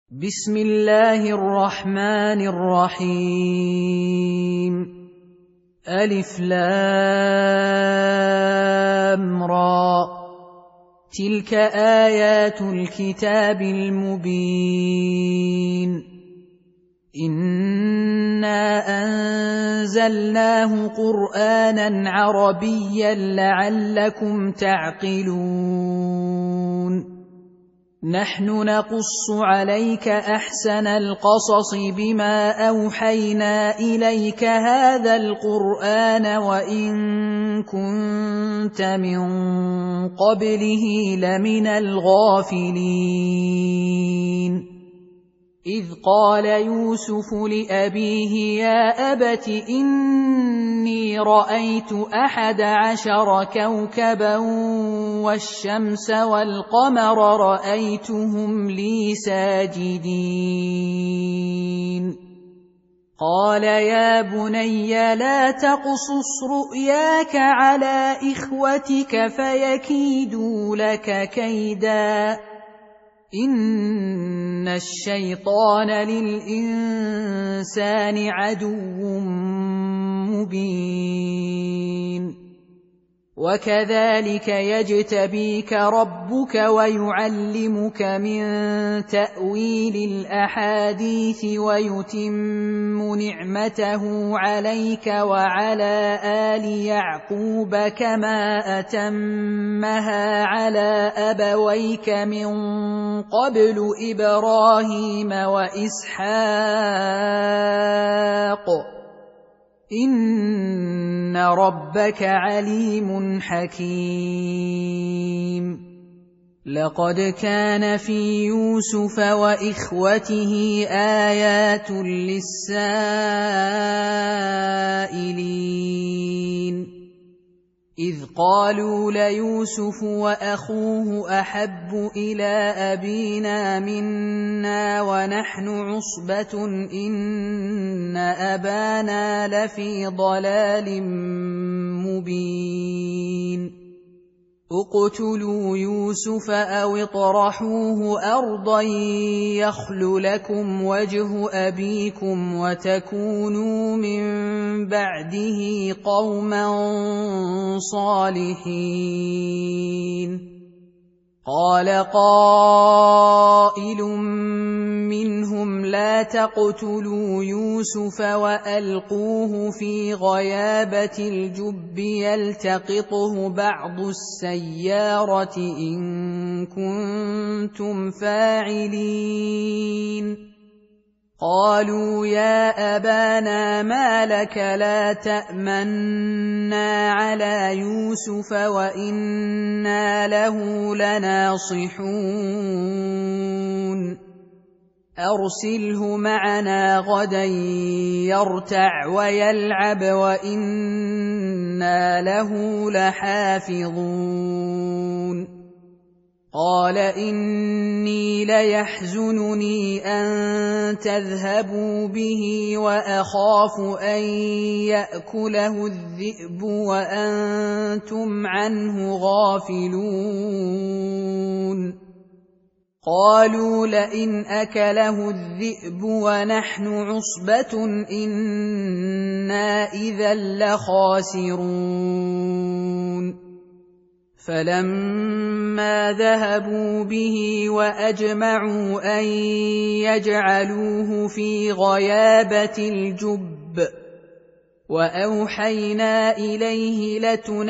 بسم الله الرحمن الرحيم. ألف لام را، تلك آيات الكتاب المبين. إنا أنزلناه قرآنا عربيا لعلكم تعقلون. نحن نقص عليك أحسن القصص بما أوحينا إليك هذا القرآن وإن كنت من قبله لمن الغافلين. إذ قال يوسف لأبيه يا أبت إني رأيت 11 كوكبا والشمس والقمر رأيتهم لي ساجدين. قال يا بني لا تقصص رؤياك على إخوتك فيكيدوا لك كيدا، إن الشيطان للإنسان عدو مبين. وكذلك يجتبيك ربك ويعلمك من تأويل الأحاديث ويتم نعمته عليك وعلى آل يعقوب كما أتمها على أبويك من قبل إبراهيم وإسحاق، إن ربك عليم حكيم. لقد كان في يوسف وإخوته آيات للسائلين، إذ قالوا ليوسف وأخوه أحب إلى أبينا منا ونحن عصبة إن أبانا لفي ضلال مبين. اقتلوا يوسف أو اطرحوه أرضا يخل لكم وجه أبيكم وتكونوا من بعده قوما صالحين. قال قائل منهم لا تقتلوا يوسف وألقوه في غيابة الجب يلتقطه بعض السيارة إن كنتم فاعلين. قالوا يا أبانا ما لك لا تأمنا على يوسف وإنا له لناصحون، أرسله معنا غدا يرتع ويلعب وإنا له لحافظون. قال إني ليحزنني أن تذهبوا به وأخاف أن يأكله الذئب وأنتم عنه غافلون. قالوا لئن أكله الذئب ونحن عصبة إنا إذا لخاسرون. فلما ذهبوا به وأجمعوا أن يجعلوه في غيابة الجب وأوحينا إليه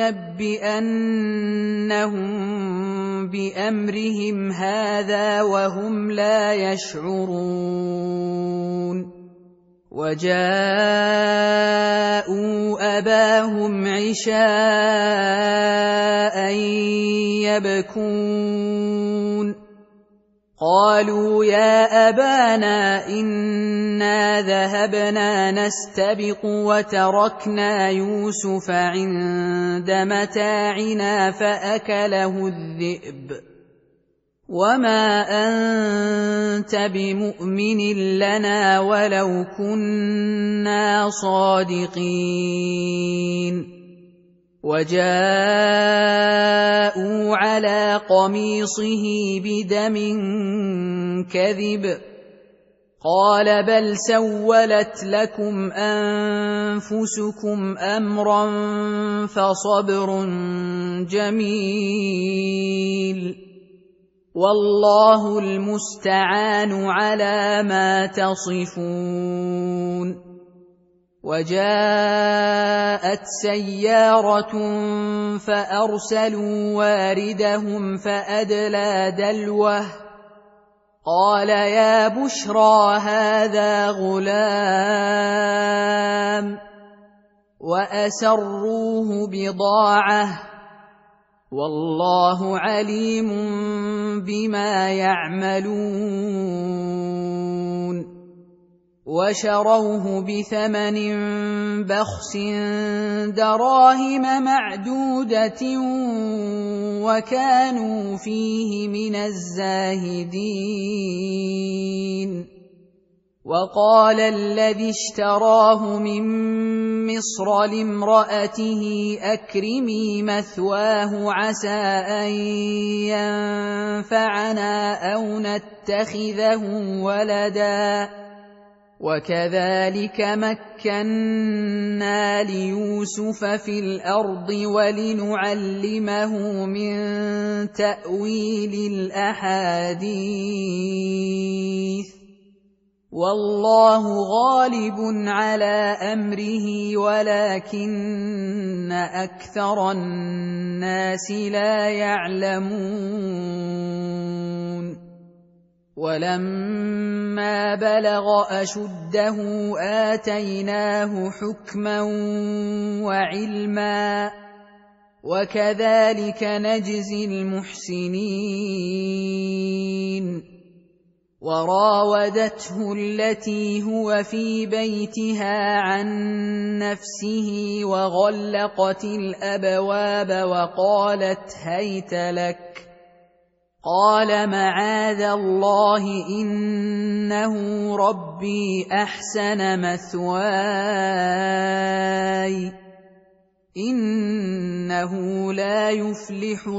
لتنبئنهم بأمرهم هذا وهم لا يشعرون. وجاءوا أباهم عشاء يبكون. قالوا يا أبانا إنا ذهبنا نستبق وتركنا يوسف عند متاعنا فأكله الذئب وما أنت بمؤمن لنا ولو كنا صادقين. وجاءوا على قميصه بدم كذب قال بل سولت لكم أنفسكم أمرا فصبر جميل والله المستعان على ما تصفون. وجاءت سيارة فأرسلوا واردهم فأدلى دلوه قال يا بشرى هذا غلام وأسروه بضاعة والله عليم بما يعملون. وشروه بثمن بخس دراهم معدودة وكانوا فيه من الزاهدين. وقال الذي اشتراه من مصر لامرأته أكرمي مثواه عسى أن ينفعنا أو نتخذه ولدا وكذلك مكنا ليوسف في الأرض ولنعلمه من تأويل الأحاديث والله غالب على أمره ولكن أكثر الناس لا يعلمون. ولما بلغ أشده آتيناه حكما وعلما وكذلك نجزي المحسنين. وراودته التي هو في بيتها عن نفسه وغلقت الأبواب وقالت هيت لك قال معاذ الله إنه ربي أحسن مثواي إنه لا يفلح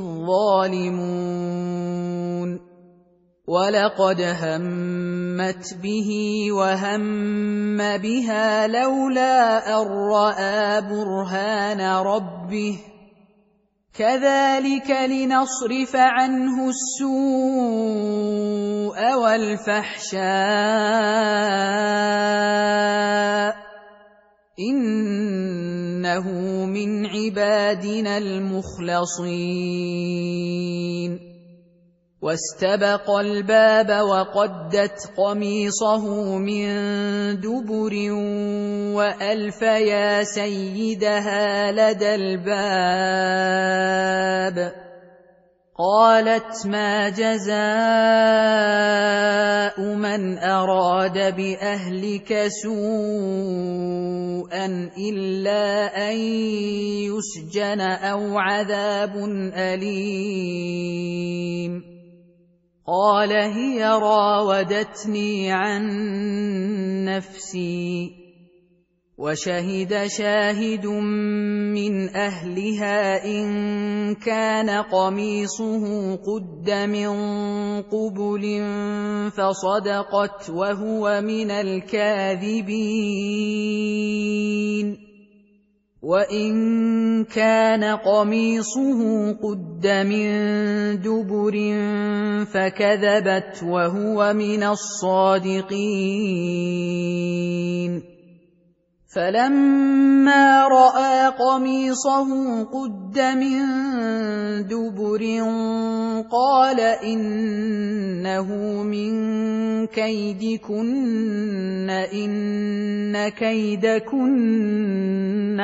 الظالمون. ولقد همت به وهم بها لولا أن رأى برهان ربه كذلك لنصرف عنه السوء والفحشاء إنه من عبادنا المخلصين. واستبق الباب وقدت قميصه من دبر وألف يا سيدها لدى الباب قالت ما جزاء من أراد بأهلك سوءا إلا أن يسجن أو عذاب أليم. قال هي راودتني عن نفسي. وشهد شاهد من أهلها إن كان قميصه قد من قبل فصدقت وهو من الكاذبين. وإن كان قميصه قد من دبر فكذبت وهو من الصادقين. فلما رأى قميصه قد من دبر قال إنه من كيدكن إن كيدكن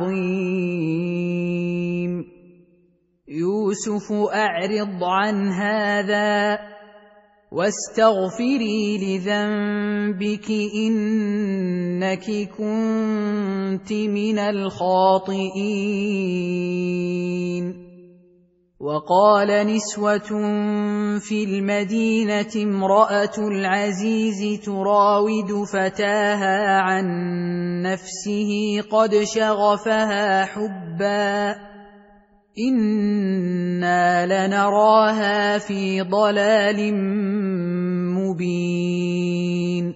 عظيم. يوسف أعرض عن هذا واستغفري لذنبك إنك كنت من الخاطئين. وقال نسوة في المدينة امرأة العزيز تراود فتاها عن نفسه قد شغفها حبا إنا لنراها في ضلال مبين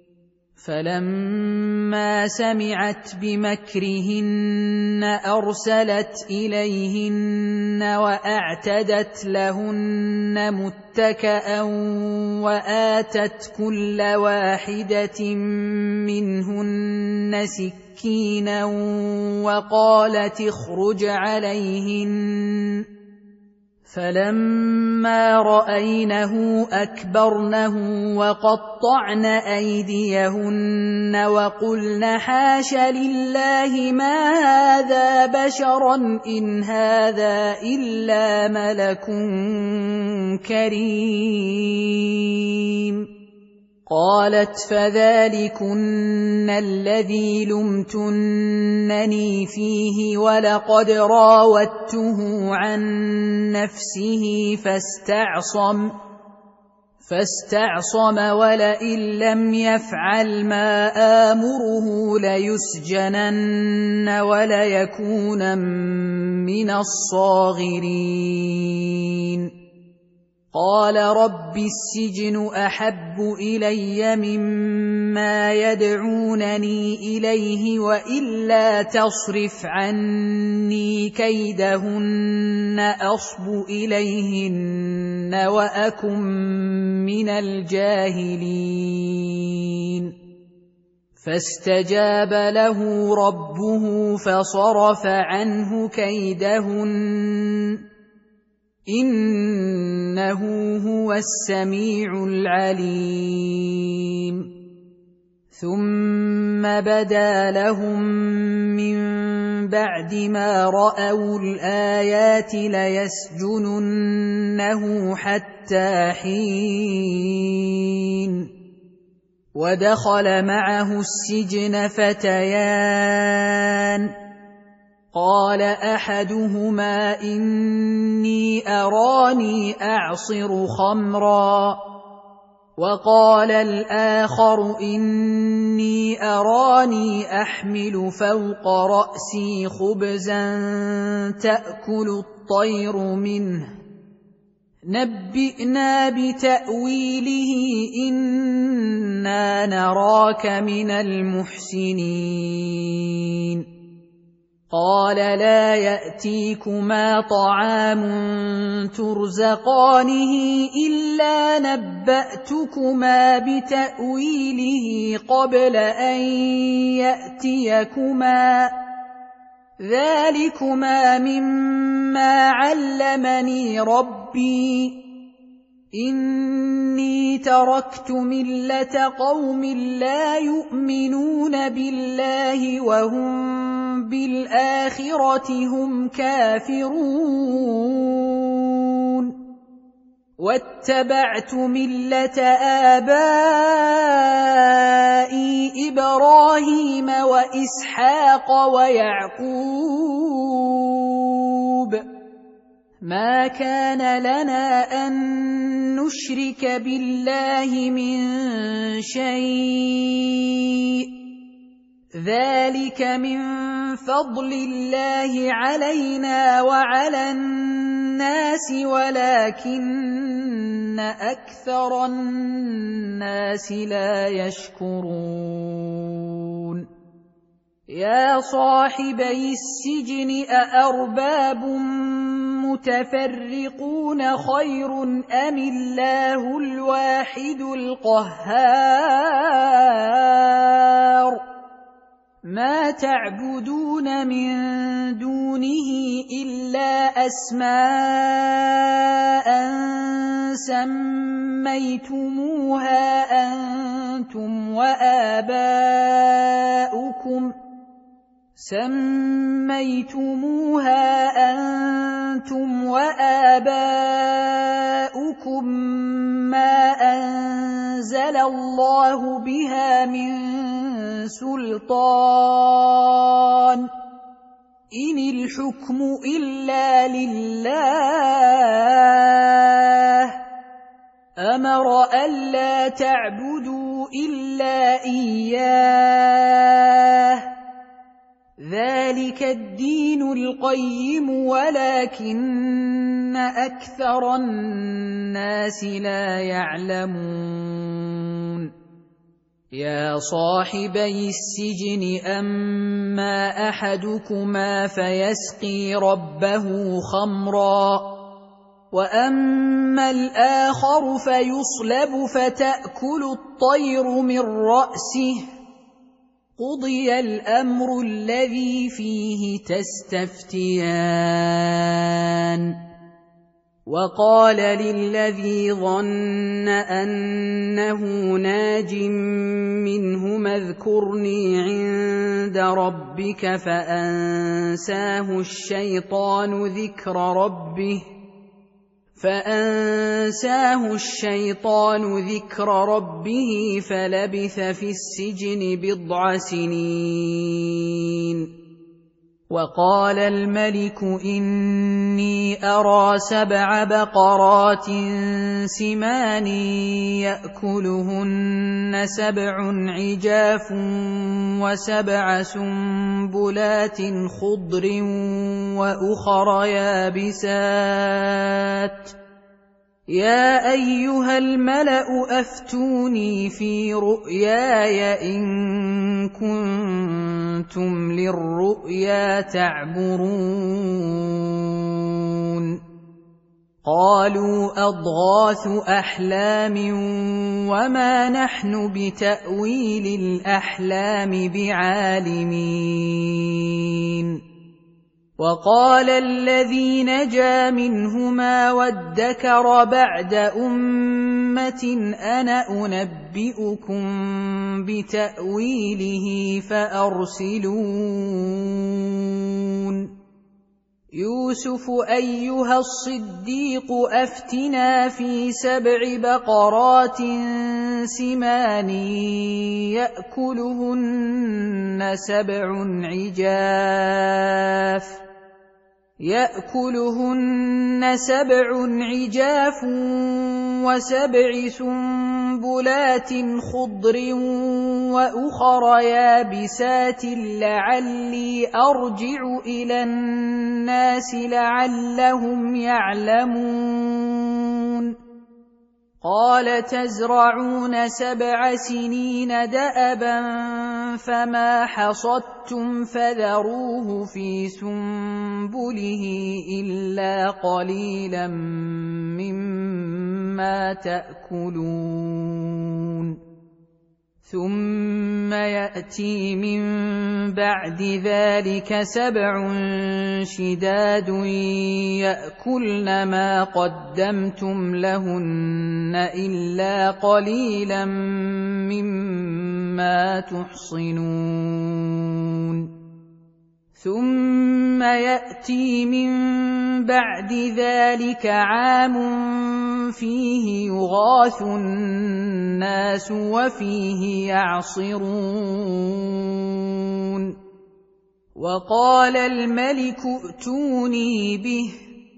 فلما سمعت بمكرهن أرسلت إليهن وأعتدت لهن متكئا وآتت كل واحدة منهن سكينا وقالت اخرج عليهن فلما رأينه أكبرنه وقطعن أيديهن وقلن حاش لله ما هذا بشرا إن هذا إلا ملك كريم قالت فذلكن الذي لمتنني فيه ولقد راودته عن نفسه فاستعصم ولئن لم يفعل ما آمره ليسجنن وليكونن من الصاغرين قال رب السجن أحب إلي مما يدعونني إليه وإلا تصرف عني كيدهن أصب إليهن وأكن من الجاهلين فاستجاب له ربه فصرف عنه كيدهن إنه هو السميع العليم ثم بدا لهم من بعد ما رأوا الآيات ليسجننه حتى حين ودخل معه السجن فتيان قال أحدهما إني أراني أعصر خمرا وقال الآخر إني أراني أحمل فوق رأسي خبزا تأكل الطير منه نبئنا بتأويله إنا نراك من المحسنين قال لا يأتيكما طعام ترزقانه إلا نبأتكما بتأويله قبل أن يأتيكما ذلكما مما علمني ربي إني تركت ملة قوم لا يؤمنون بالله وهم بالآخرة هم كافرون واتبعت ملة آبائي إبراهيم وإسحاق ويعقوب ما كان لنا أن نشرك بالله من شيء ذلك من فضل الله علينا وعلى الناس ولكن أكثر الناس لا يشكرون يا صاحبي السجن أأرباب متفرقون خير أم الله الواحد القهار ما تعبدون من دونه إلا أسماء سميتموها أنتم وآباؤكم ما أنزل الله بها من سلطان إن الحكم إلا لله أمر ألا تعبدوا إلا إياه ذلك الدين القيم ولكن أكثر الناس لا يعلمون يا صاحبي السجن أما أحدكما فيسقي ربه خمرا وأما الآخر فيصلب فتأكل الطير من رأسه قضي الأمر الذي فيه تستفتيان وقال للذي ظن أنه ناج منهما اذكرني عند ربك فأنساه الشيطان ذكر ربه فلبث في السجن 10 سنين وقال الملك إني أرى 7 بقرات سمان يأكلهن 7 عجاف و7 سنبلات خضر وأخر يابسات يا أيها الملأ أفتوني في رؤياي إن كنتم للرؤيا تعبرون قالوا أضغاث أحلام وما نحن بتأويل الأحلام بعالمين وقال الذي نجا منهما وادكر بعد أمة أنا أنبئكم بتأويله فأرسلون يوسف أيها الصديق أفتنا في 7 بقرات سمان يأكلهن 7 عجاف و7 سنبلات خضر وأخر يابسات لعلي أرجع إلى الناس لعلهم يعلمون قال تزرعون 7 سنين دأبا فما حصدتم فذروه في سنبله إلا قليلا مما تأكلون ثم يأتي من بعد ذلك 7 شداد يأكلن ما قدمتم لهن إلا قليلا مما تحصنون ثم يأتي من بعد ذلك عام فيه يغاث الناس وفيه يعصرون وقال الملك ائتوني به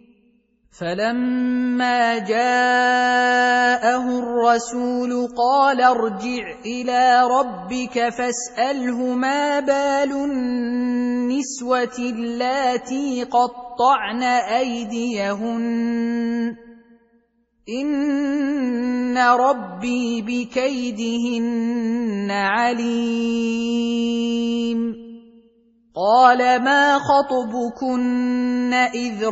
فلما جاءه الرسول قال ارجع إلى ربك فاسأله ما بال النسوة اللاتي قطعن أيديهن إن ربي بكيدهن عليم قال ما خطبكن إذ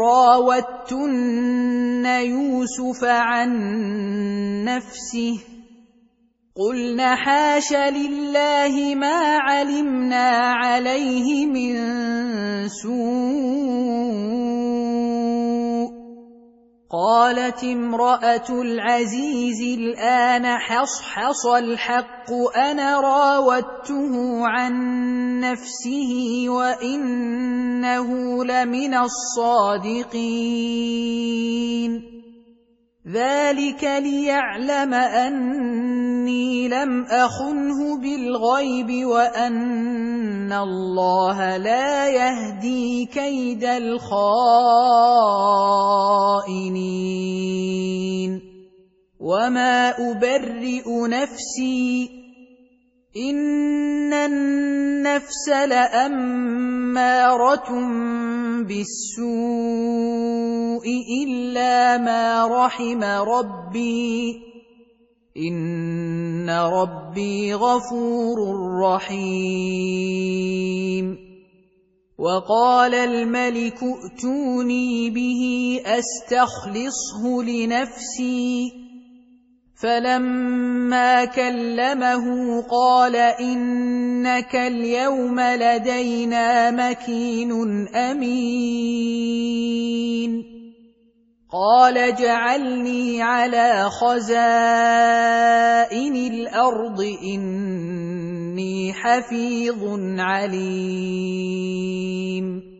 راوتن يوسف عن نفسه قلن حاش لله ما علمنا عليه من سوء قالت امرأة العزيز الآن حصحص الحق أنا راودته عن نفسه وإنه لمن الصادقين ذلك ليعلم أني لم أخنه بالغيب وأن الله لا يهدي كيد الخائنين وما أبرئ نفسي إن النفس لأمارة بالسوء إلا ما رحم ربي إن ربي غفور رحيم وقال الملك ائتوني به أستخلصه لنفسي فلما كلمه قال إنك اليوم لدينا مكين أمين قال اجعلني على خزائن الأرض إني حفيظ عليم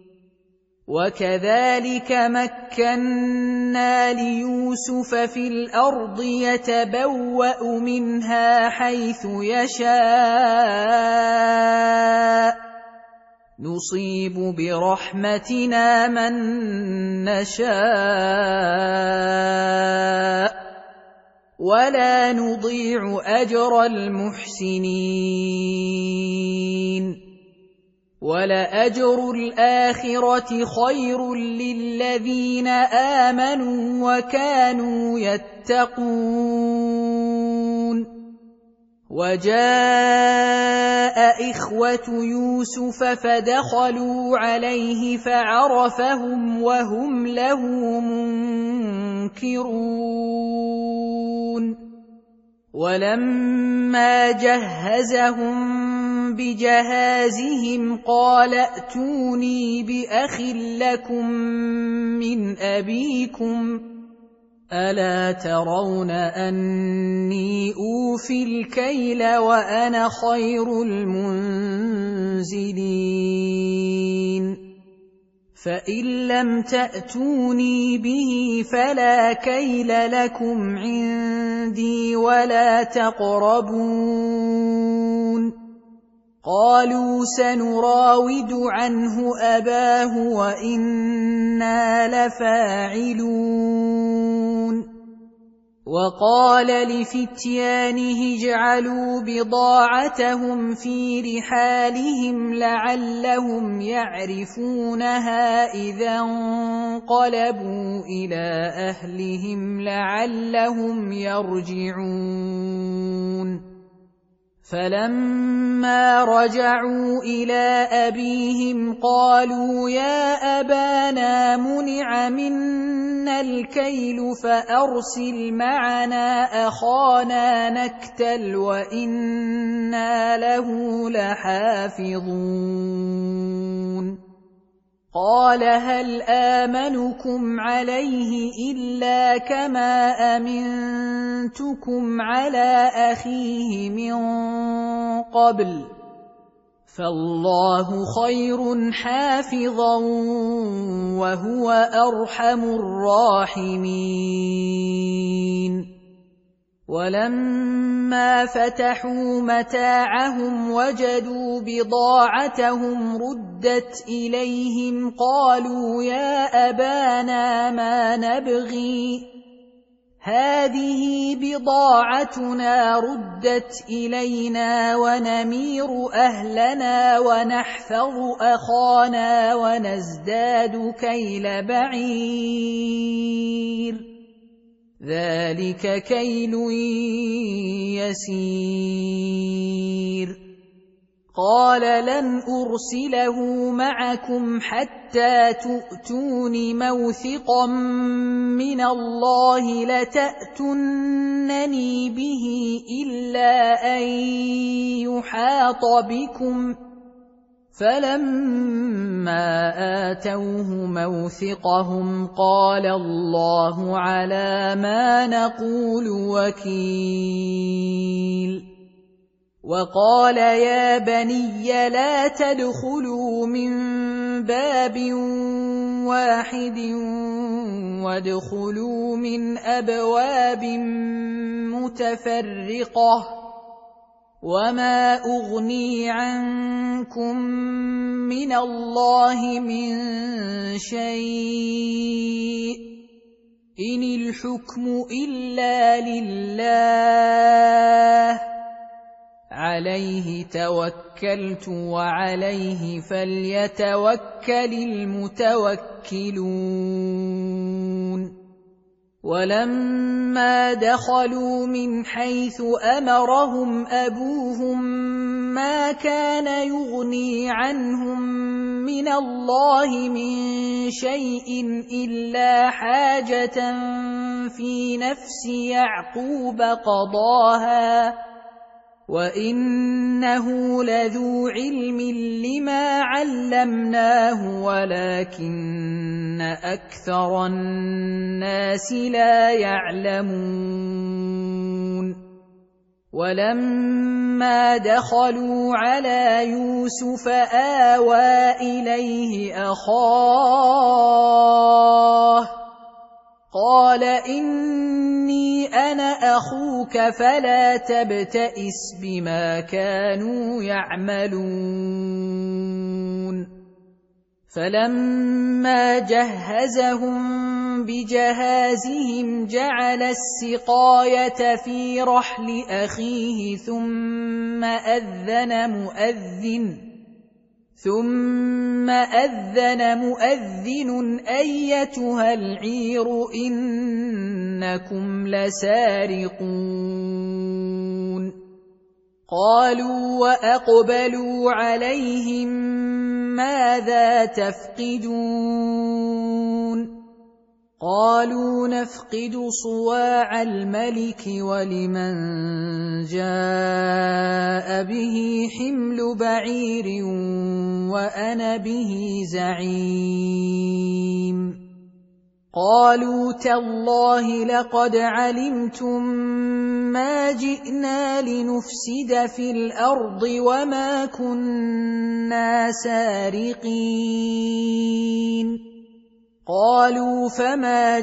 وكذلك مكنا ليوسف في الأرض يتبوأ منها حيث يشاء نصيب برحمتنا من نشاء ولا نضيع أجر المحسنين ولأجر الآخرة خير للذين آمنوا وكانوا يتقون وجاء إخوة يوسف فدخلوا عليه فعرفهم وهم له منكرون ولما جهزهم بجهازهم قال ائتوني بأخ لكم من أبيكم ألا ترون أني أوفي الكيل وأنا خير المنزلين فإن لم تأتوني به فلا كيل لكم عندي ولا تقربون قالوا سنراود عنه أباه وإنا لفاعلون وقال لفتيانه اجعلوا بضاعتهم في رحالهم لعلهم يعرفونها إذا انقلبوا إلى أهلهم لعلهم يرجعون فلما رجعوا إلى أبيهم قالوا يا أبانا منع منا الكيل فأرسل معنا أخانا نكتل وإنا له لحافظون قال هل آمنكم عليه إلا كما أمنتكم على أخيه من قبل فالله خير حافظا وهو أرحم الراحمين ولما فتحوا متاعهم وجدوا بضاعتهم ردت إليهم قالوا يا أبانا ما نبغي هذه بضاعتنا ردت إلينا ونمير أهلنا ونحفظ أخانا ونزداد كيل بعير ذلك كيل يسير قال لن أرسله معكم حتى تؤتون موثقا من الله لتأتونني به إلا أن يحاط بكم فلما آتوه موثقهم قال الله على ما نقول وكيل وقال يا بني لا تدخلوا من باب واحد وادخلوا من أبواب متفرقة وما أغني عنكم من الله من شيء إن الحكم إلا لله عليه توكلت وعليه فليتوكل المتوكلون ولما دخلوا من حيث أمرهم أبوهم ما كان يغني عنهم من الله من شيء إلا حاجة في نفس يعقوب قضاها وإنه لذو علم لما علمناه ولكن أكثر الناس لا يعلمون ولما دخلوا على يوسف آوى إليه أخاه قال إني أنا أخوك فلا تبتئس بما كانوا يعملون فلما جهزهم بجهازهم جعل السقاية في رحل أخيه ثم أذن مؤذن أيتها العير إنكم لسارقون قالوا وأقبلوا عليهم ماذا تفقدون قالوا نفقد صواع الملك ولمن جاء به حمل بعير وأنا به زعيم قالوا تالله لقد علمتم ما جئنا لنفسد في الأرض وما كنا سارقين قالوا فما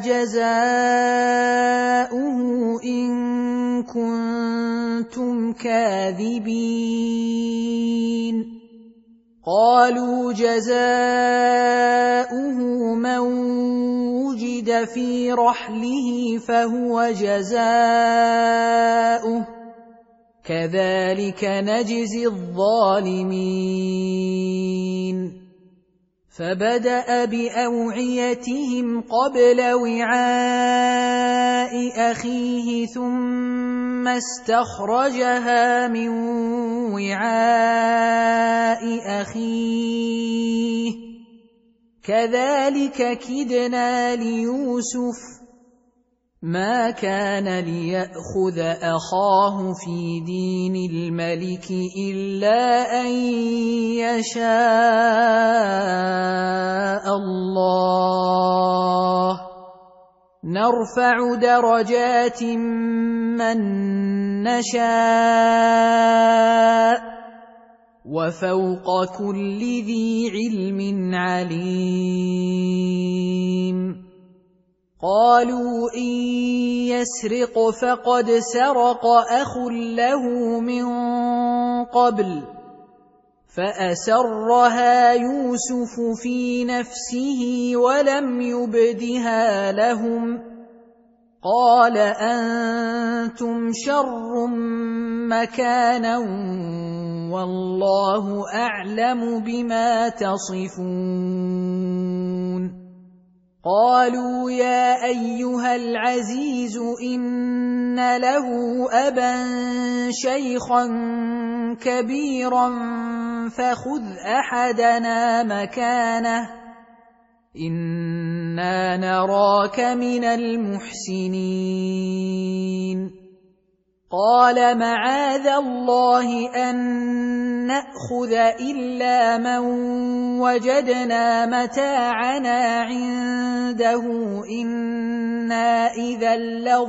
جزاؤه إن كنتم كاذبين قالوا جزاؤه من وجد في رحله فهو جزاؤه كذلك نجزي الظالمين فبدأ بأوعيتهم قبل وعاء أخيه ثم استخرجها من وعاء أخيه كذلك كدنا ليوسف ما كان ليأخذ أخاه في دين الملك إلا أن يشاء الله نرفع درجات من نشاء وفوق كل ذي علم عليم قالوا إن يسرق فقد سرق أخ له من قبل فأسرها يوسف في نفسه ولم يبدها لهم قال أنتم شر مكانا والله أعلم بما تصفون قالوا يا أيها العزيز إن له أبا شيخا كبيرا فخذ أحدنا مكانه إنا نراك من المحسنين قال معاذ الله أن نأخذ إلا من وجدنا متاعنا عنده إنا إذا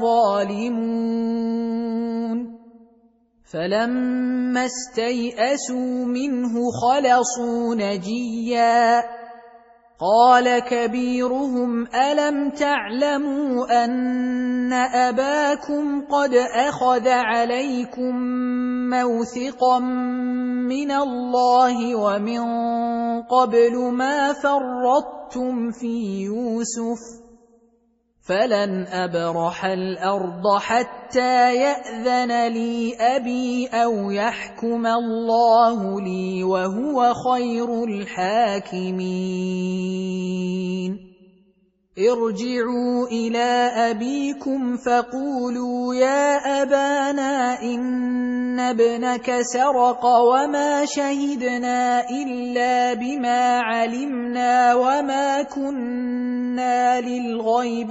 لظالمون فلما استيئسوا منه خلصوا نجيا قال كبيرهم ألم تعلموا أن أباكم قد أخذ عليكم موثقا من الله ومن قبل ما فرطتم في يوسف فلن أبرح الأرض حتى يأذن لي أبي أو يحكم الله لي وهو خير الحاكمين ارجعوا إلى أبيكم فقولوا يا أبانا إن ابنك سرق وما شهدنا إلا بما علمنا وما كنا للغيب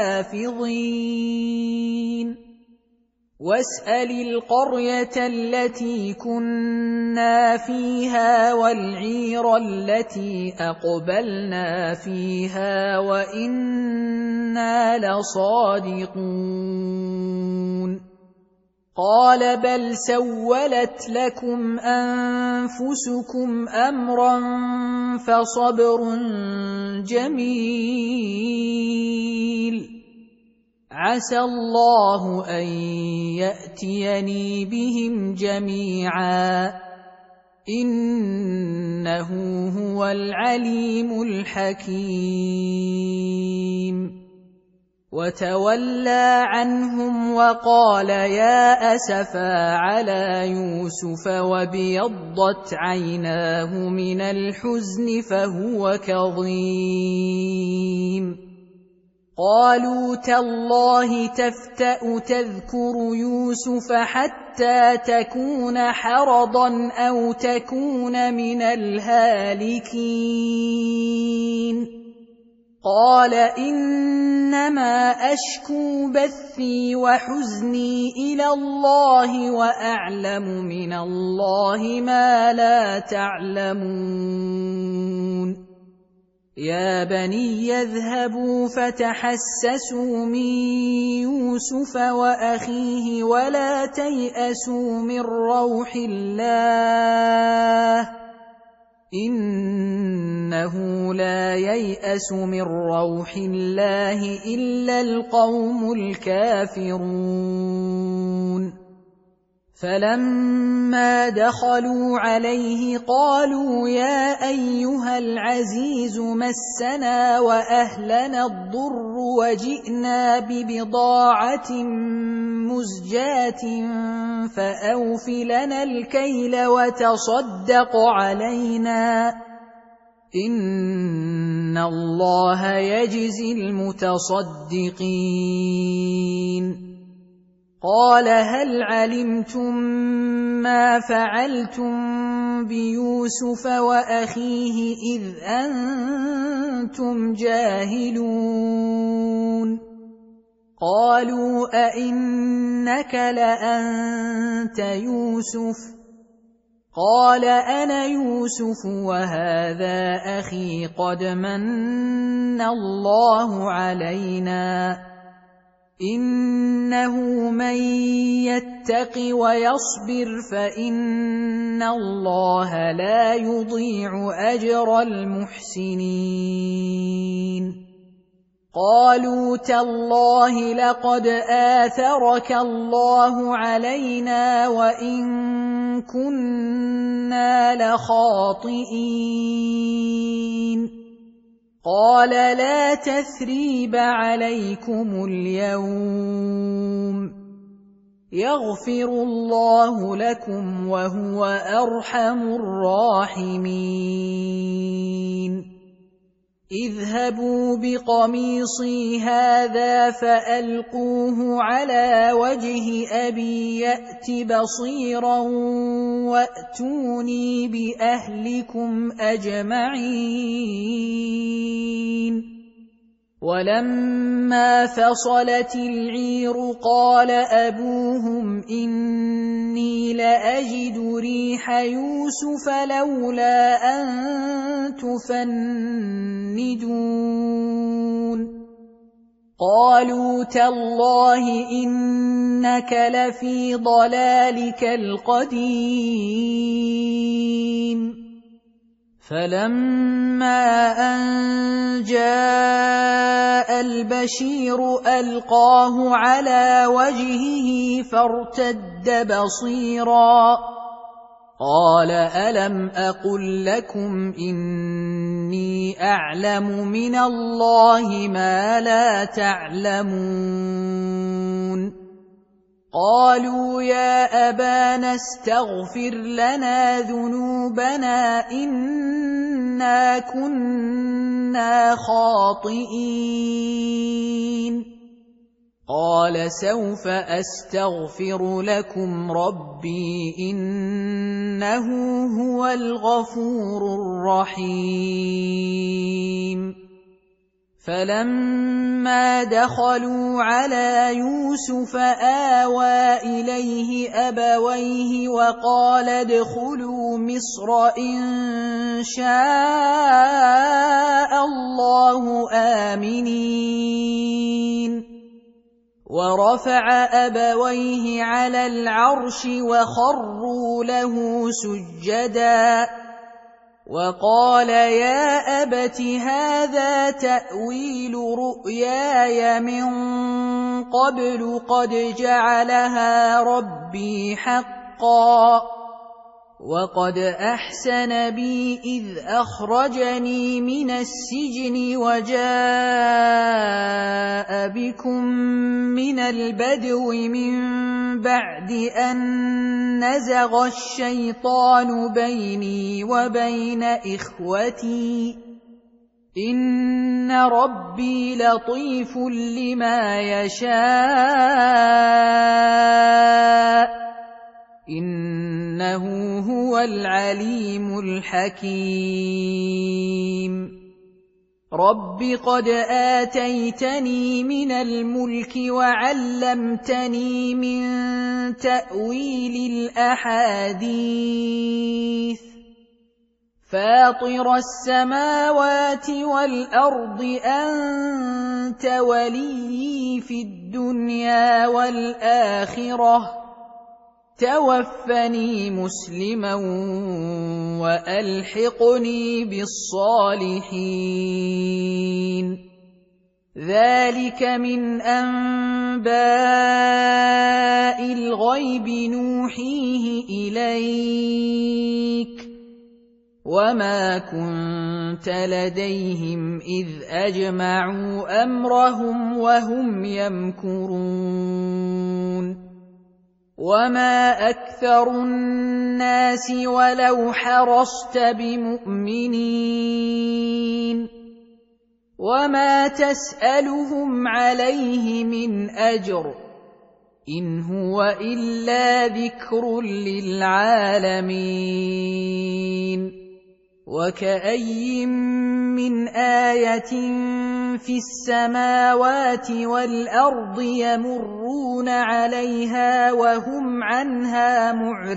حافظين واسأل القرية التي كنا فيها والعير التي أقبلنا فيها وإنا لصادقون قال بل سولت لكم أنفسكم أمرا فصبر جميل عسى الله أن يأتيني بهم جميعا إنه هو العليم الحكيم وتولى عنهم وقال يا أسفا على يوسف وابيضت عيناه من الحزن فهو كظيم قالوا تالله تفتأ تذكر يوسف حتى تكون حرضا أو تكون من الهالكين قال إنما أشكو بثي وحزني إلى الله وأعلم من الله ما لا تعلمون يا بني يذهبوا فتحسسوا من يوسف وأخيه ولا تيأسوا من روح الله إنه لا ييأس من روح الله إلا القوم الكافرون فلما دخلوا عليه قالوا يا أيها العزيز مسنا وأهلنا الضر وجئنا ببضاعة مزجاة فأوف لنا الكيل وتصدق علينا إن الله يجزي المتصدقين قال هل علمتم ما فعلتم بيوسف وأخيه إذ أنتم جاهلون قالوا أئنك لأنت يوسف قال أنا يوسف وهذا أخي قد من الله علينا إنه من يتق ويصبر فإن الله لا يضيع أجر المحسنين قالوا تالله لقد آثرك الله علينا وإن كنا لخاطئين قال لا تثريب عليكم اليوم يغفر الله لكم وهو أرحم الراحمين اذهبوا بقميصي هذا فألقوه على وجه أبي يأت بصيرا وأتوني بأهلكم أجمعين ولما فصلت العير قال أبوهم إني لأجد ريح يوسف لولا أن تفندون قالوا تالله إنك لفي ضلالك القديم فلما أن جاء البشير ألقاه على وجهه فارتد بصيرا قال ألم أقل لكم إني أعلم من الله ما لا تعلمون قالوا يا أبانا استغفر لنا ذنوبنا إنا كنا خاطئين قال سوف أستغفر لكم ربي إنه هو الغفور الرحيم فلما دخلوا على يوسف آوى إليه أبويه وقال ادخلوا مصر إن شاء الله آمنين ورفع أبويه على العرش وخروا له سجدا وقال يا أبت هذا تأويل رؤياي من قبل قد جعلها ربي حقا وقد أحسن بي إذ أخرجني من السجن وجاء بكم من البدو من بعد أن نزغ الشيطان بيني وبين إخوتي إن ربي لطيف لما يشاء إنه هو العليم الحكيم رب قد آتيتني من الملك وعلمتني من تأويل الأحاديث فاطر السماوات والأرض أنت وليي في الدنيا والآخرة توفني مسلما وألحقني بالصالحين ذلك من أنباء الغيب نوحيه إليك وما كنت لديهم إذ أجمعوا أمرهم وهم يمكرون وما أكثر الناس ولو حرصت بمؤمنين وما تسألهم عليه من أجر إن هو إلا ذكر للعالمين وكأي من آية في السماوات والأرض يمرون عليها وهم عنها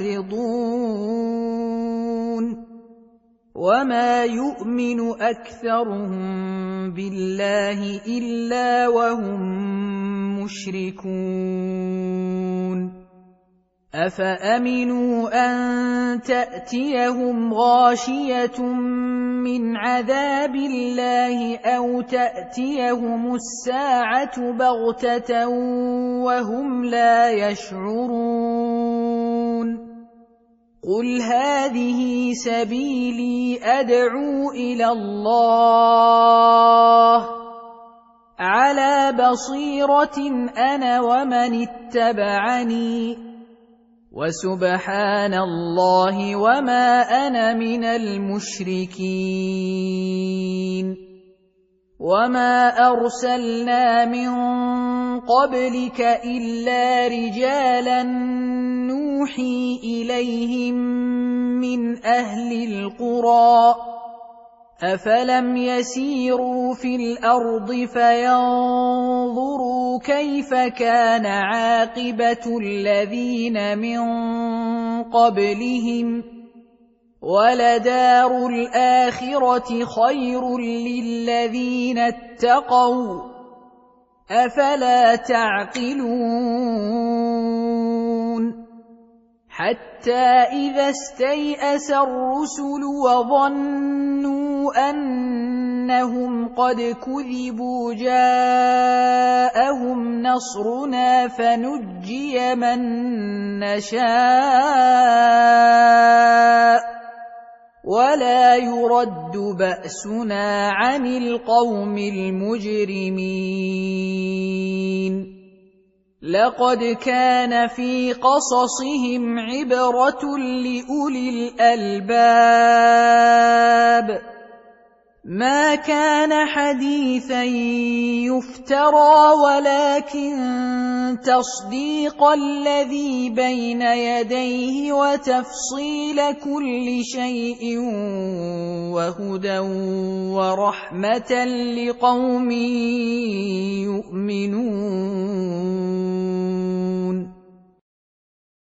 معرضون وما يؤمن أكثرهم بالله إلا وهم مشركون أفأمنوا أن تأتيهم غاشية من عذاب الله أو تأتيهم الساعة بغتة وهم لا يشعرون قل هذه سبيلي أدعو إلى الله على بصيرة أنا ومن اتبعني وسبحان الله وما أنا من المشركين وما أرسلنا من قبلك إلا رجالا نوحي إليهم من أهل القرى أفلم يسيروا في الأرض فينظروا كيف كان عاقبة الذين من قبلهم ولدار الآخرة خير للذين اتقوا أفلا تعقلون حتى إذا استيأس الرسل وظنوا أنهم قد كذبوا جاءهم نصرنا فنجي من نشاء ولا يرد بأسنا عن القوم المجرمين لقد كان في قصصهم عبرة لأولي الألباب ما كان حديثا يفترى ولكن تصديق الذي بين يديه وتفصيل كل شيء وهدى ورحمة لقوم يؤمنون